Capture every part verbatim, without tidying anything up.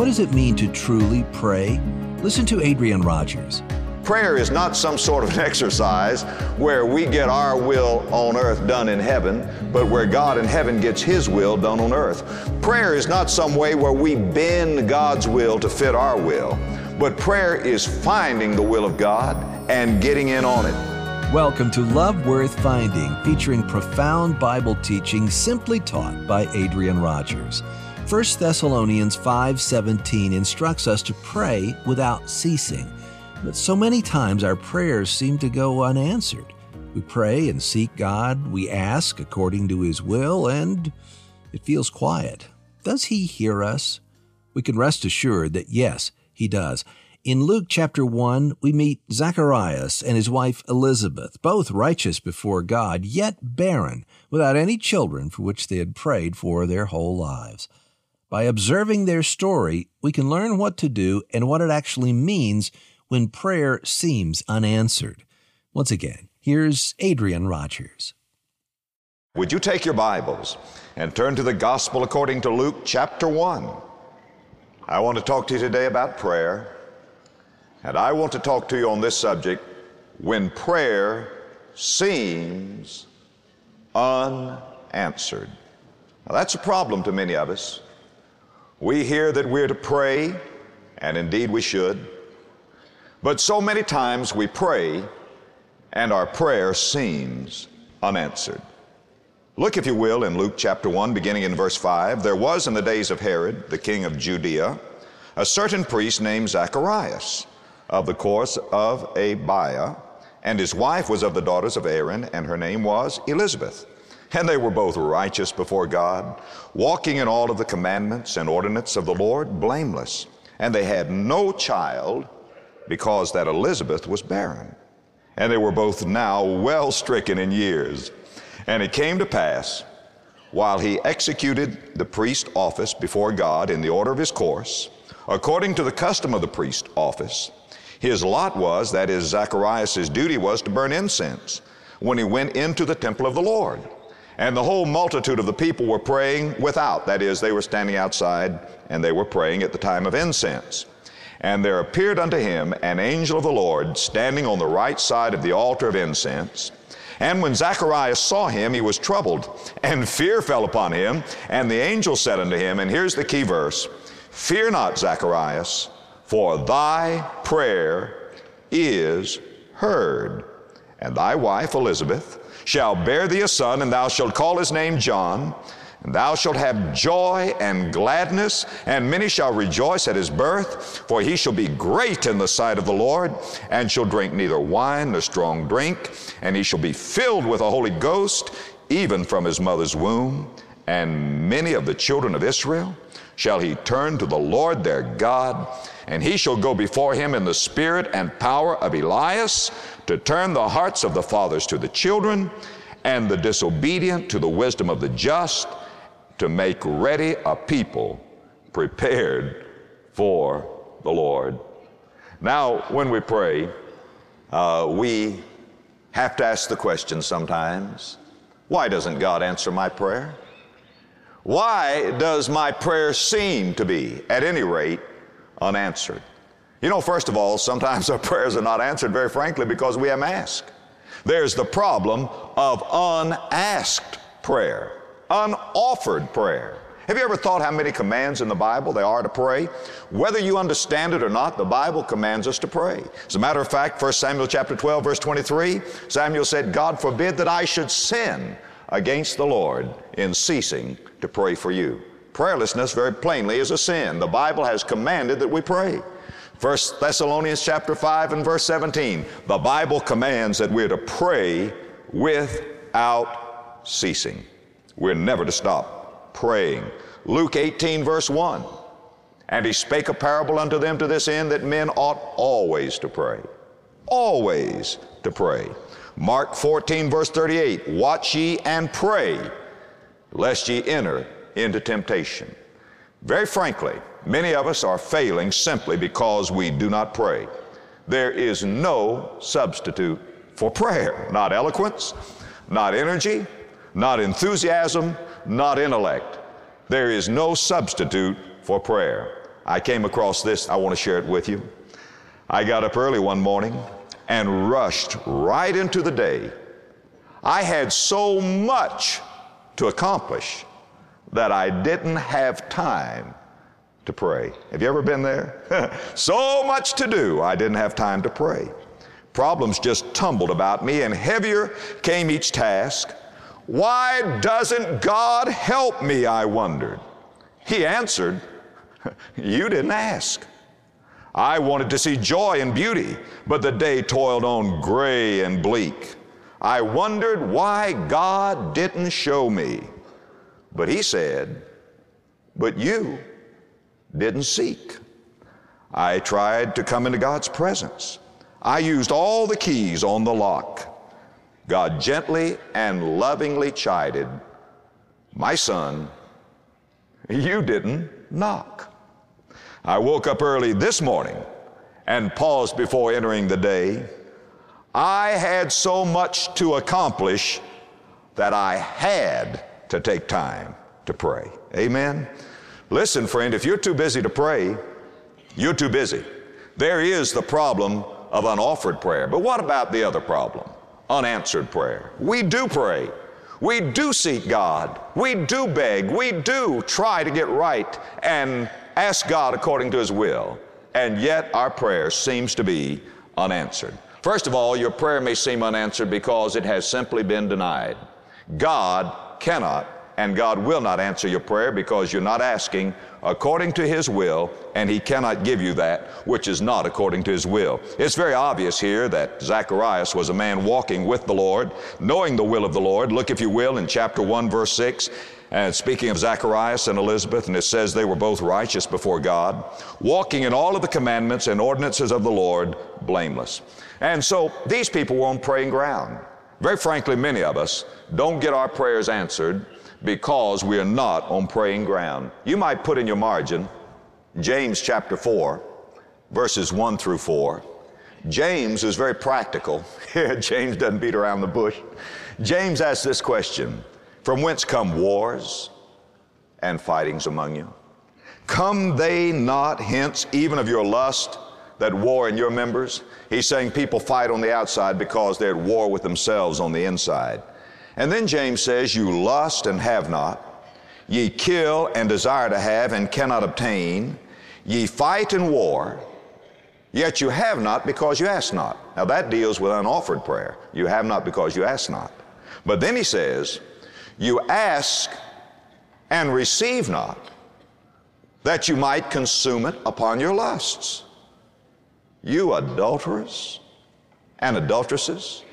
What does it mean to truly pray? Listen to Adrian Rogers. Prayer is not some sort of an exercise where we get our will on earth done in heaven, but where God in heaven gets His will done on earth. Prayer is not some way where we bend God's will to fit our will, but prayer is finding the will of God and getting in on it. Welcome to Love Worth Finding, featuring profound Bible teaching simply taught by Adrian Rogers. First Thessalonians five seventeen instructs us to pray without ceasing. But so many times our prayers seem to go unanswered. We pray and seek God, we ask according to His will, and it feels quiet. Does He hear us? We can rest assured that yes, He does. In Luke chapter one, we meet Zacharias and his wife Elizabeth, both righteous before God, yet barren, without any children for which they had prayed for their whole lives. By observing their story, we can learn what to do and what it actually means when prayer seems unanswered. Once again, here's Adrian Rogers. Would you take your Bibles and turn to the Gospel according to Luke chapter one? I want to talk to you today about prayer, and I want to talk to you on this subject, when prayer seems unanswered. Now, that's a problem to many of us. We hear that we're to pray, and indeed we should. But so many times we pray, and our prayer seems unanswered. Look, if you will, in Luke chapter one, beginning in verse five. There was in the days of Herod, the king of Judea, a certain priest named Zacharias, of the course of Abiah, and his wife was of the daughters of Aaron, and her name was Elizabeth. And they were both righteous before God, walking in all of the commandments and ordinances of the Lord, blameless. And they had no child, because that Elizabeth was barren. And they were both now well stricken in years. And it came to pass, while he executed the priest office before God in the order of his course, according to the custom of the priest office, his lot was, that is, Zacharias' duty was to burn incense when he went into the temple of the Lord. And the whole multitude of the people were praying without, that is, they were standing outside and they were praying at the time of incense. And there appeared unto him an angel of the Lord standing on the right side of the altar of incense. And when Zacharias saw him, he was troubled, and fear fell upon him. And the angel said unto him, and here's the key verse, "Fear not, Zacharias, for thy prayer is heard. And thy wife Elizabeth shall bear thee a son, and thou shalt call his name John. And thou shalt have joy and gladness, and many shall rejoice at his birth, for he shall be great in the sight of the Lord, and shall drink neither wine nor strong drink, and he shall be filled with the Holy Ghost, even from his mother's womb. And many of the children of Israel shall he turn to the Lord their God, and he shall go before him in the spirit and power of Elias, to turn the hearts of the fathers to the children, and the disobedient to the wisdom of the just, to make ready a people prepared for the Lord." Now, when we pray, uh, we have to ask the question sometimes, why doesn't God answer my prayer? Why does my prayer seem to be, at any rate, unanswered? You know, first of all, sometimes our prayers are not answered, very frankly, because we haven't asked. There's the problem of unasked prayer. Unoffered prayer. Have you ever thought how many commands in the Bible there are to pray? Whether you understand it or not, the Bible commands us to pray. As a matter of fact, First Samuel chapter twelve, verse twenty-three, Samuel said, "God forbid that I should sin against the Lord in ceasing to pray for you." Prayerlessness, very plainly, is a sin. The Bible has commanded that we pray. First Thessalonians chapter five and verse seventeen, the Bible commands that we're to pray without ceasing. We're never to stop praying. Luke eighteen verse one, "And he spake a parable unto them to this end, that men ought always to pray." Always to pray. Mark fourteen verse thirty-eight, "Watch ye and pray, lest ye enter into temptation." Very frankly, many of us are failing simply because we do not pray. There is no substitute for prayer. Not eloquence, not energy, not enthusiasm, not intellect. There is no substitute for prayer. I came across this. I want to share it with you. I got up early one morning and rushed right into the day. I had so much to accomplish that I didn't have time to pray. Have you ever been there? So much to do, I didn't have time to pray. Problems just tumbled about me, and heavier came each task. Why doesn't God help me, I wondered. He answered, you didn't ask. I wanted to see joy and beauty, but the day toiled on gray and bleak. I wondered why God didn't show me. But he said, but you didn't seek. I tried to come into God's presence. I used all the keys on the lock. God gently and lovingly chided, my son, you didn't knock. I woke up early this morning and paused before entering the day. I had so much to accomplish that I had to take time to pray. Amen. Listen, friend, if you're too busy to pray, you're too busy. There is the problem of unoffered prayer. But what about the other problem? Unanswered prayer. We do pray. We do seek God. We do beg. We do try to get right and ask God according to His will. And yet our prayer seems to be unanswered. First of all, your prayer may seem unanswered because it has simply been denied. God cannot and God will not answer your prayer because you're not asking according to His will, and He cannot give you that which is not according to His will. It's very obvious here that Zacharias was a man walking with the Lord, knowing the will of the Lord. Look, if you will, in chapter one, verse six, and speaking of Zacharias and Elizabeth, and it says they were both righteous before God, walking in all of the commandments and ordinances of the Lord, blameless. And so these people were on praying ground. Very frankly, many of us don't get our prayers answered because we are not on praying ground. You might put in your margin James chapter four, verses one through four. James is very practical. James doesn't beat around the bush. James asks this question, from whence come wars and fightings among you? Come they not hence even of your lust that war in your members? He's saying people fight on the outside because they're at war with themselves on the inside. And then James says, you lust and have not, ye kill and desire to have and cannot obtain, ye fight and war, yet you have not because you ask not. Now that deals with unoffered prayer. You have not because you ask not. But then he says, you ask and receive not, that you might consume it upon your lusts. You adulterers and adulteresses,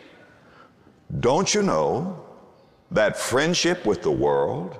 don't you know that friendship with the world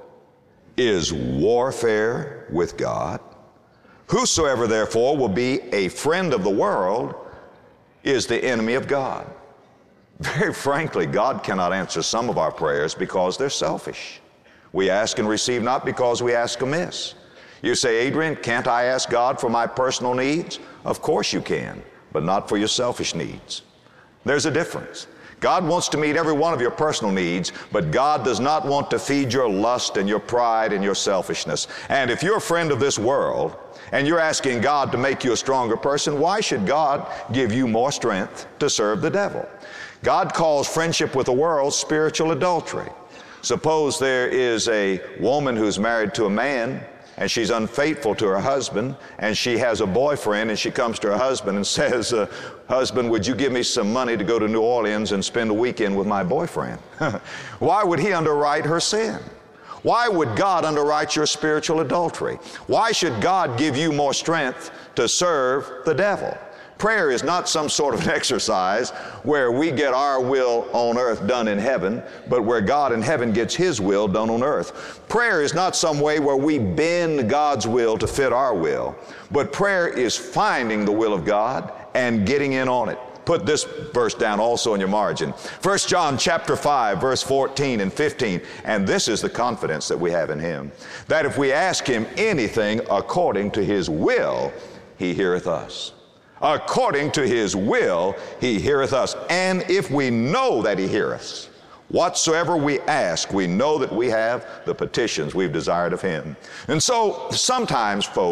is warfare with God? Whosoever therefore will be a friend of the world is the enemy of God. Very frankly, God cannot answer some of our prayers because they're selfish. We ask and receive not because we ask amiss. You say, Adrian, can't I ask God for my personal needs? Of course you can, but not for your selfish needs. There's a difference. God wants to meet every one of your personal needs, but God does not want to feed your lust and your pride and your selfishness. And if you're a friend of this world and you're asking God to make you a stronger person, why should God give you more strength to serve the devil? God calls friendship with the world spiritual adultery. Suppose there is a woman who's married to a man and she's unfaithful to her husband, and she has a boyfriend, and she comes to her husband and says, uh, husband, would you give me some money to go to New Orleans and spend a weekend with my boyfriend? Why would he underwrite her sin? Why would God underwrite your spiritual adultery? Why should God give you more strength to serve the devil? Prayer is not some sort of an exercise where we get our will on earth done in heaven, but where God in heaven gets His will done on earth. Prayer is not some way where we bend God's will to fit our will, but prayer is finding the will of God and getting in on it. Put this verse down also in your margin. First John chapter five, verse fourteen and fifteen. And this is the confidence that we have in Him, that if we ask Him anything according to His will, He heareth us. According to His will, He heareth us. And if we know that He heareth, whatsoever we ask, we know that we have the petitions we've desired of Him. And so sometimes, folks,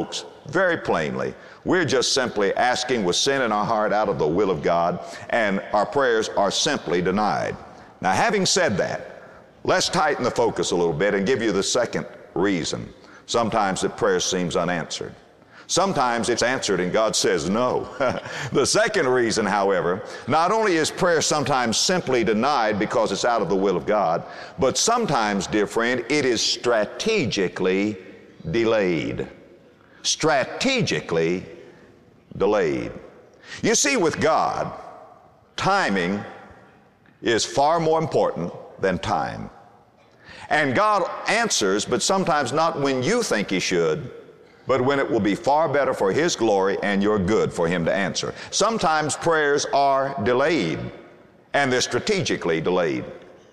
very plainly. We're just simply asking with sin in our heart out of the will of God, and our prayers are simply denied. Now, having said that, let's tighten the focus a little bit and give you the second reason sometimes that prayer seems unanswered. Sometimes it's answered and God says no. The second reason, however, not only is prayer sometimes simply denied because it's out of the will of God, but sometimes, dear friend, it is strategically delayed. Strategically delayed. You see, with God, timing is far more important than time. And God answers, but sometimes not when you think He should, but when it will be far better for His glory and your good for Him to answer. Sometimes prayers are delayed, and they're strategically delayed.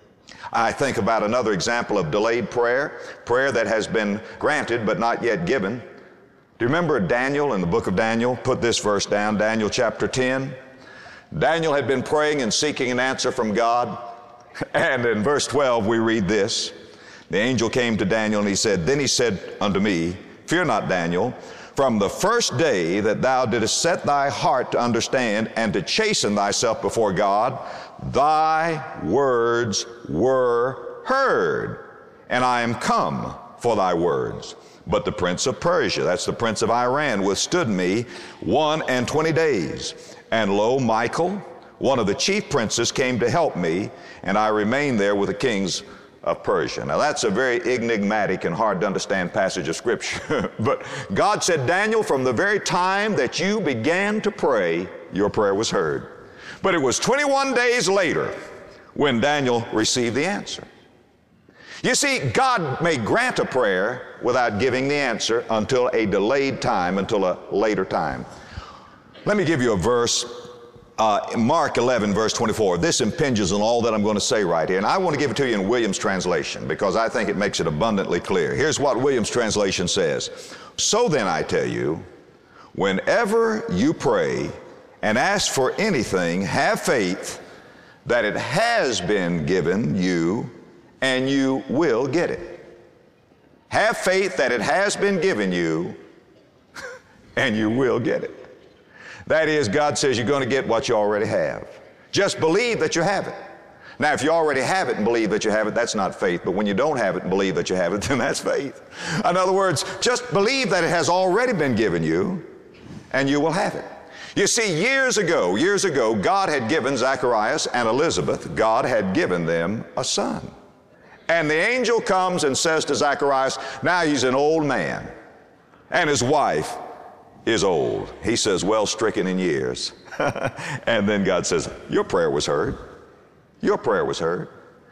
I think about another example of delayed prayer, prayer that has been granted but not yet given. Do you remember Daniel in the book of Daniel? Put this verse down, Daniel chapter ten. Daniel had been praying and seeking an answer from God, and in verse twelve we read this. The angel came to Daniel and he said, Then he said unto me, Fear not, Daniel, from the first day that thou didst set thy heart to understand and to chasten thyself before God, thy words were heard, and I am come for thy words. But the prince of Persia, that's the prince of Iran, withstood me one and twenty days. And lo, Michael, one of the chief princes, came to help me, and I remained there with the kings of Persia. Now that's a very enigmatic and hard to understand passage of Scripture. But God said, Daniel, from the very time that you began to pray, your prayer was heard. But it was twenty-one days later when Daniel received the answer. You see, God may grant a prayer without giving the answer until a delayed time, until a later time. Let me give you a verse. Uh, Mark eleven, verse twenty-four. This impinges on all that I'm going to say right here. And I want to give it to you in Williams' translation because I think it makes it abundantly clear. Here's what Williams' translation says. So then I tell you, whenever you pray and ask for anything, have faith that it has been given you and you will get it. Have faith that it has been given you and you will get it. That is, God says you're going to get what you already have. Just believe that you have it. Now, if you already have it and believe that you have it, that's not faith. But when you don't have it and believe that you have it, then that's faith. In other words, just believe that it has already been given you and you will have it. You see, years ago, years ago, God had given Zacharias and Elizabeth, God had given them a son. And the angel comes and says to Zacharias, now he's an old man, and his wife is old. He says, well stricken in years. And then God says, your prayer was heard. Your prayer was heard.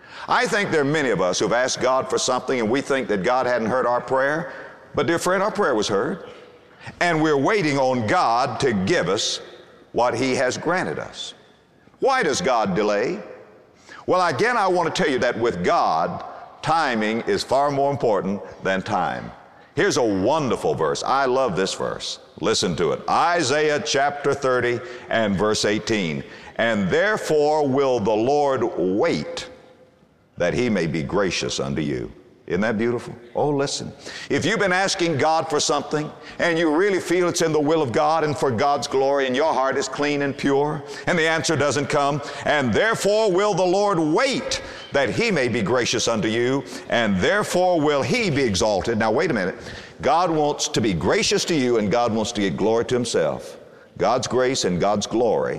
I think there are many of us who've asked God for something and we think that God hadn't heard our prayer. But dear friend, our prayer was heard. And we're waiting on God to give us what He has granted us. Why does God delay? Well, again, I want to tell you that with God, timing is far more important than time. Here's a wonderful verse. I love this verse. Listen to it. Isaiah chapter thirty and verse eighteen. And therefore will the Lord wait that He may be gracious unto you. Isn't that beautiful? Oh, listen. If you've been asking God for something and you really feel it's in the will of God and for God's glory and your heart is clean and pure and the answer doesn't come, and therefore will the Lord wait that He may be gracious unto you, and therefore will He be exalted. Now, wait a minute. God wants to be gracious to you and God wants to get glory to Himself. God's grace and God's glory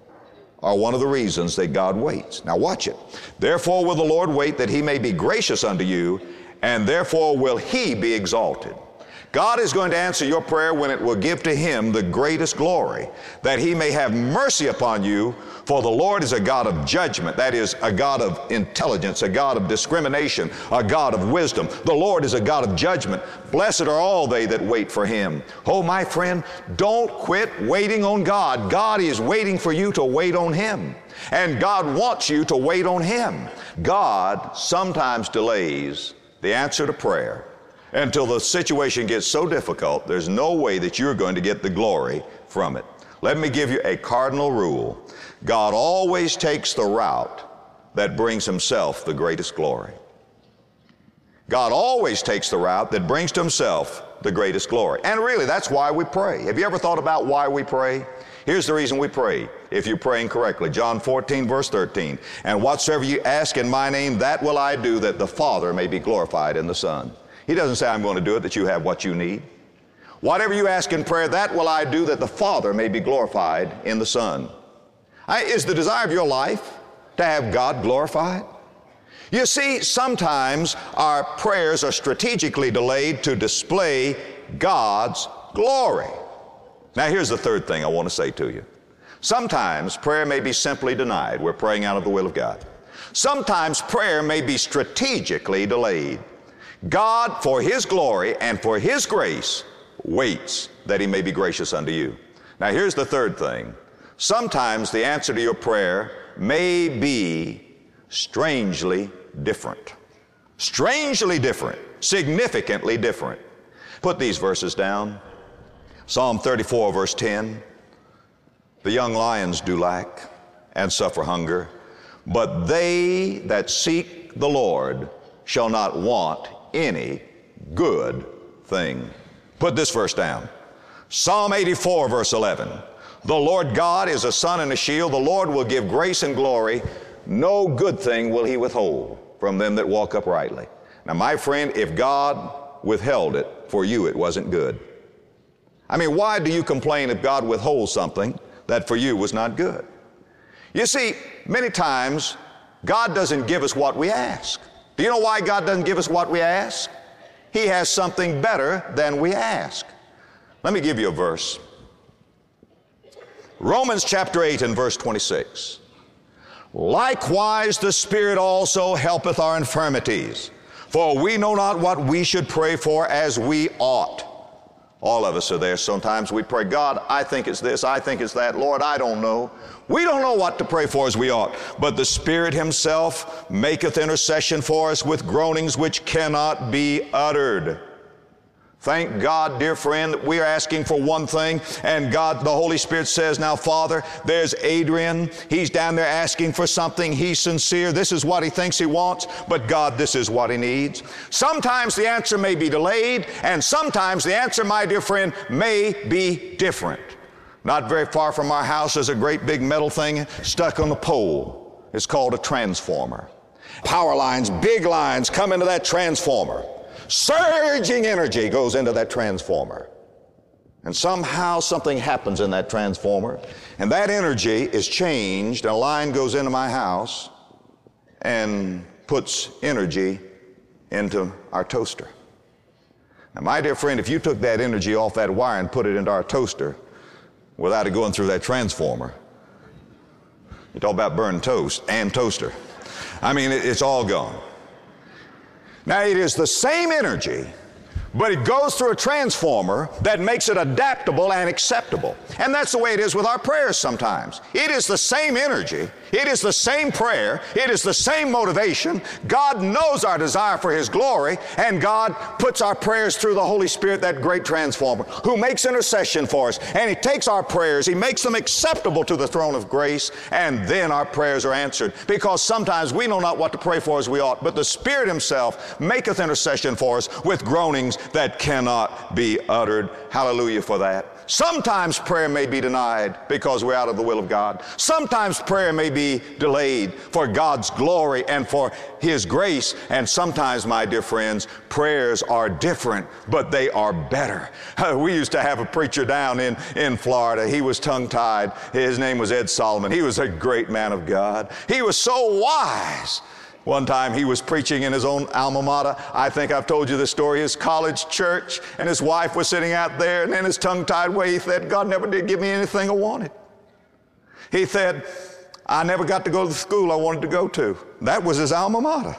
are one of the reasons that God waits. Now watch it. Therefore will the Lord wait that He may be gracious unto you, and therefore will He be exalted. God is going to answer your prayer when it will give to Him the greatest glory, that He may have mercy upon you, for the Lord is a God of judgment, that is, a God of intelligence, a God of discrimination, a God of wisdom. The Lord is a God of judgment. Blessed are all they that wait for Him. Oh, my friend, don't quit waiting on God. God is waiting for you to wait on Him, and God wants you to wait on Him. God sometimes delays the answer to prayer until the situation gets so difficult, there's no way that you're going to get the glory from it. Let me give you a cardinal rule. God always takes the route that brings Himself the greatest glory. God always takes the route that brings to Himself the greatest glory. And really, that's why we pray. Have you ever thought about why we pray? Here's the reason we pray, if you're praying correctly. John fourteen, verse thirteen. And whatsoever you ask in my name, that will I do, that the Father may be glorified in the Son. He doesn't say, I'm going to do it, that you have what you need. Whatever you ask in prayer, that will I do, that the Father may be glorified in the Son. I, is the desire of your life to have God glorified? You see, sometimes our prayers are strategically delayed to display God's glory. Now, here's the third thing I want to say to you. Sometimes prayer may be simply denied. We're praying out of the will of God. Sometimes prayer may be strategically delayed. God, for His glory and for His grace, waits that He may be gracious unto you. Now, here's the third thing. Sometimes the answer to your prayer may be strangely different. Strangely different. Significantly different. Put these verses down. Psalm thirty-four, verse ten. The young lions do lack and suffer hunger, but they that seek the Lord shall not want any good thing. Put this verse down. Psalm eighty-four, verse eleven. The Lord God is a sun and a shield. The Lord will give grace and glory. No good thing will He withhold from them that walk uprightly. Now, my friend, if God withheld it for you, it wasn't good. I mean, why do you complain if God withholds something that for you was not good? You see, many times God doesn't give us what we ask. Do you know why God doesn't give us what we ask? He has something better than we ask. Let me give you a verse. Romans chapter eight and verse twenty-six. Likewise the Spirit also helpeth our infirmities, for we know not what we should pray for as we ought. All of us are there. Sometimes we pray, God, I think it's this, I think it's that. Lord, I don't know. We don't know what to pray for as we ought. But the Spirit Himself maketh intercession for us with groanings which cannot be uttered. Thank God, dear friend, that we are asking for one thing, and God, the Holy Spirit says, now, Father, there's Adrian. He's down there asking for something. He's sincere. This is what he thinks he wants, but God, this is what he needs. Sometimes the answer may be delayed, and sometimes the answer, my dear friend, may be different. Not very far from our house, there's a great big metal thing stuck on the pole. It's called a transformer. Power lines, big lines come into that transformer. Surging energy goes into that transformer. And somehow something happens in that transformer, and that energy is changed, and a line goes into my house and puts energy into our toaster. Now, my dear friend, if you took that energy off that wire and put it into our toaster without it going through that transformer, you talk about burning toast and toaster. I mean, it, it's all gone. Now, it is the same energy, but it goes through a transformer that makes it adaptable and acceptable. And that's the way it is with our prayers sometimes. It is the same energy. It is the same prayer. It is the same motivation. God knows our desire for His glory, and God puts our prayers through the Holy Spirit, that great transformer, who makes intercession for us. And He takes our prayers, He makes them acceptable to the throne of grace, and then our prayers are answered. Because sometimes we know not what to pray for as we ought, but the Spirit Himself maketh intercession for us with groanings that cannot be uttered. Hallelujah for that. Sometimes prayer may be denied because we're out of the will of God. Sometimes prayer may be delayed for God's glory and for His grace. And sometimes, my dear friends, prayers are different, but they are better. We used to have a preacher down in, in Florida. He was tongue-tied. His name was Ed Solomon. He was a great man of God. He was so wise. One time he was preaching in his own alma mater. I think I've told you this story, his college church, and his wife was sitting out there, and in his tongue-tied way he said, God never did give me anything I wanted. He said, I never got to go to the school I wanted to go to. That was his alma mater.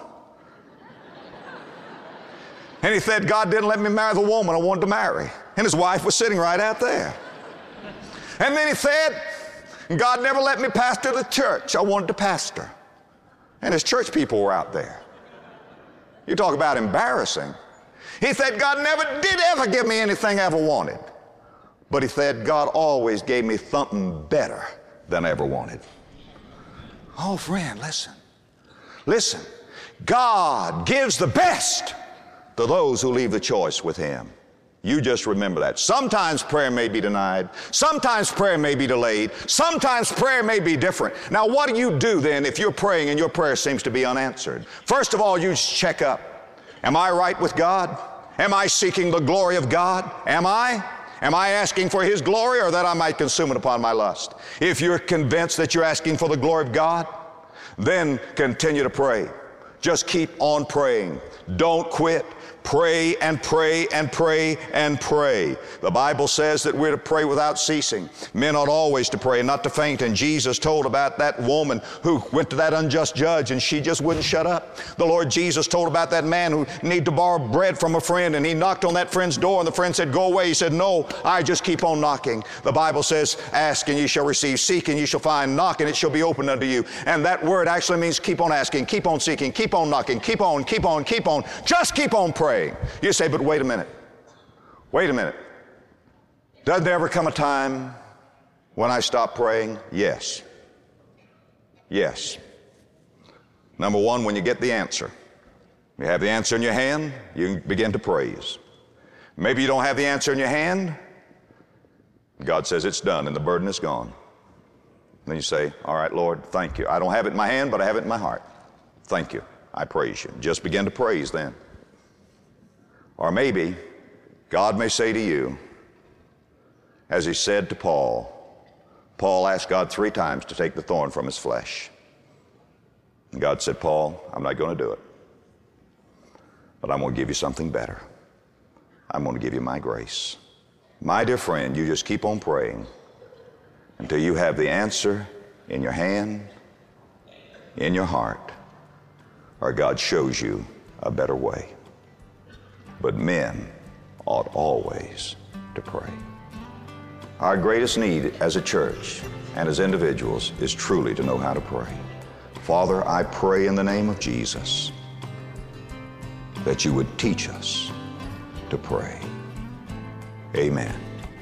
And he said, God didn't let me marry the woman I wanted to marry. And his wife was sitting right out there. And then he said, God never let me pastor the church I wanted to pastor. And his church people were out there. You talk about embarrassing. He said, God never did ever give me anything I ever wanted. But he said, God always gave me something better than I ever wanted. Oh, friend, listen. Listen. God gives the best to those who leave the choice with Him. You just remember that. Sometimes prayer may be denied. Sometimes prayer may be delayed. Sometimes prayer may be different. Now, what do you do then if you're praying and your prayer seems to be unanswered? First of all, you just check up. Am I right with God? Am I seeking the glory of God? Am I? Am I asking for His glory, or that I might consume it upon my lust? If you're convinced that you're asking for the glory of God, then continue to pray. Just keep on praying. Don't quit. Pray and pray and pray and pray. The Bible says that we're to pray without ceasing. Men ought always to pray and not to faint. And Jesus told about that woman who went to that unjust judge and she just wouldn't shut up. The Lord Jesus told about that man who needed to borrow bread from a friend, and he knocked on that friend's door and the friend said, "Go away." He said, "No, I just keep on knocking." The Bible says, "Ask and ye shall receive, seek and ye shall find, knock and it shall be opened unto you." And that word actually means keep on asking, keep on seeking, keep on knocking, keep on, keep on, keep on. Just keep on praying. You say, "But wait a minute. Wait a minute. Doesn't there ever come a time when I stop praying?" Yes. Yes. Number one, when you get the answer. You have the answer in your hand, you begin to praise. Maybe you don't have the answer in your hand. God says it's done and the burden is gone. Then you say, "All right, Lord, thank you. I don't have it in my hand, but I have it in my heart. Thank you. I praise you." Just begin to praise then. Or maybe God may say to you, as He said to Paul, Paul asked God three times to take the thorn from his flesh. And God said, "Paul, I'm not going to do it. But I'm going to give you something better. I'm going to give you my grace." My dear friend, you just keep on praying until you have the answer in your hand, in your heart, or God shows you a better way. But men ought always to pray. Our greatest need as a church and as individuals is truly to know how to pray. Father, I pray in the name of Jesus that you would teach us to pray. Amen.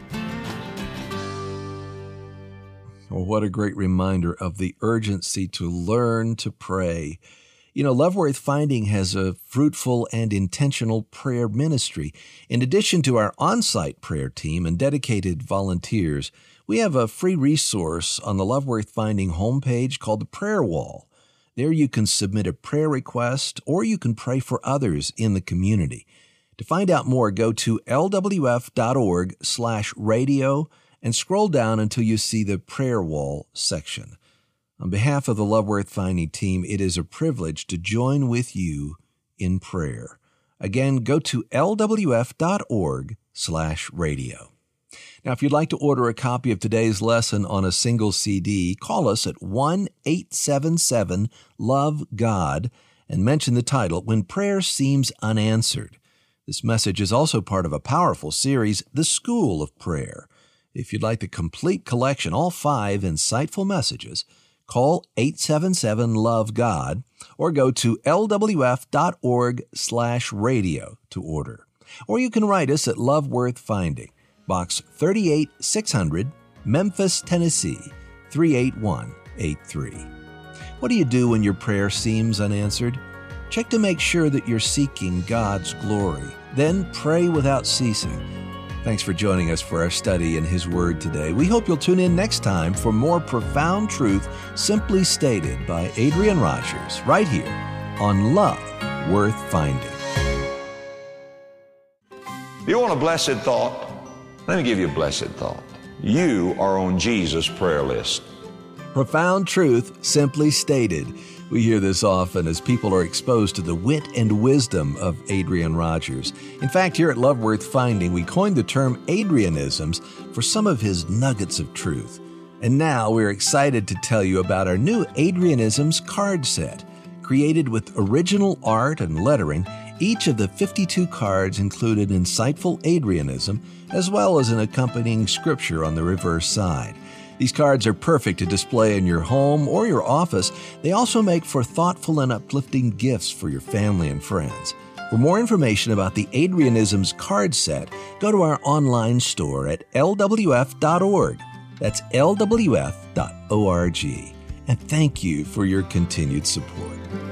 Well, what a great reminder of the urgency to learn to pray. You know, Love Worth Finding has a fruitful and intentional prayer ministry. In addition to our on-site prayer team and dedicated volunteers, we have a free resource on the Love Worth Finding homepage called the Prayer Wall. There you can submit a prayer request, or you can pray for others in the community. To find out more, go to lwf.org slash radio and scroll down until you see the Prayer Wall section. On behalf of the Love Worth Finding team, it is a privilege to join with you in prayer. Again, go to lwf.org slash radio. Now, if you'd like to order a copy of today's lesson on a single C D, call us at one eight seven seven love God and mention the title, "When Prayer Seems Unanswered." This message is also part of a powerful series, The School of Prayer. If you'd like the complete collection, all five insightful messages, call eight seven seven love God or go to lwf.org slash radio to order. Or you can write us at Love Worth Finding, Box thirty-eight six hundred, Memphis, Tennessee, three eight one eight three. What do you do when your prayer seems unanswered? Check to make sure that you're seeking God's glory. Then pray without ceasing. Thanks for joining us for our study in His Word today. We hope you'll tune in next time for more profound truth simply stated by Adrian Rogers, right here on Love Worth Finding. You want a blessed thought? Let me give you a blessed thought. You are on Jesus' prayer list. Profound truth simply stated. We hear this often as people are exposed to the wit and wisdom of Adrian Rogers. In fact, here at Love Worth Finding, we coined the term Adrianisms for some of his nuggets of truth. And now we're excited to tell you about our new Adrianisms card set. Created with original art and lettering, each of the fifty-two cards included insightful Adrianism, as well as an accompanying scripture on the reverse side. These cards are perfect to display in your home or your office. They also make for thoughtful and uplifting gifts for your family and friends. For more information about the Adrianisms card set, go to our online store at L W F dot org. That's L W F dot org. And thank you for your continued support.